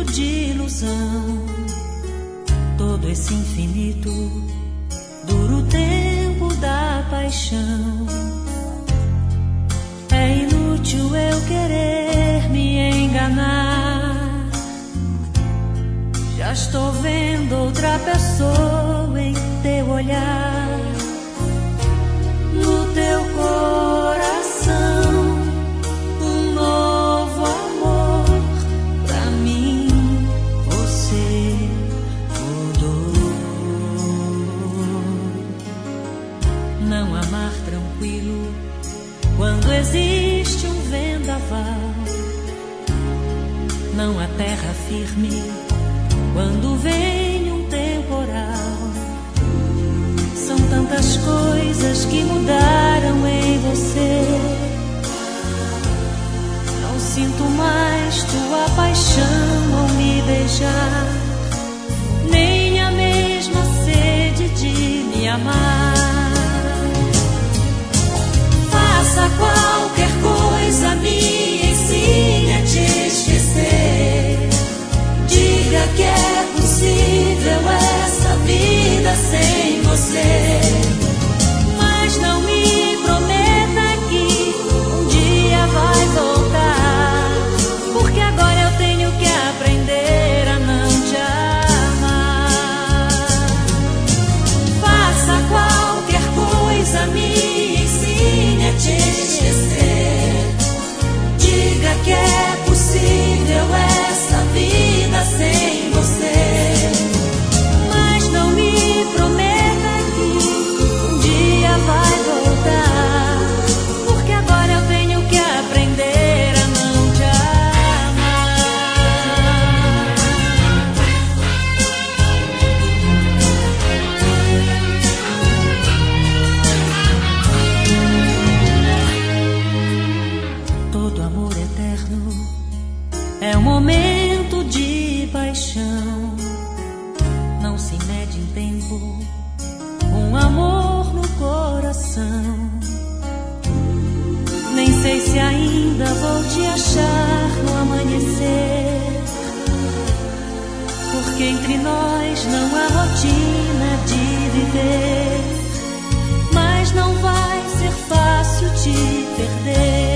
de ilusão. Todo esse infinito, duro tempo da paixão. É inútil eu querer me enganar. Já estou vendo outra pessoa em teu olhar. No teu coração, um novo amor. Pra mim, você mudou. Não amar tranquilo quando existe um vendaval. Não a terra firme quando vem um temporal. São tantas coisas que mudaram em você. Não sinto mais tua paixão ao me beijar, nem a mesma sede de me amar. Faça qualquer coisa, me ensine a te esquecer. Diga que é possível essa vida sem você. Mas não me prometa que um dia vai voltar, porque agora eu tenho que aprender a não te amar. Faça qualquer coisa, me ensine a te esquecer. Diga que é possível essa vida sem você. Mas não me prometa que um dia vai voltar, porque agora eu tenho que aprender a não te amar. Todo amor eterno é um momento de paixão. Não se mede em tempo um amor no coração. Nem sei se ainda vou te achar no amanhecer, porque entre nós não há rotina de viver. Mas não vai ser fácil te perder.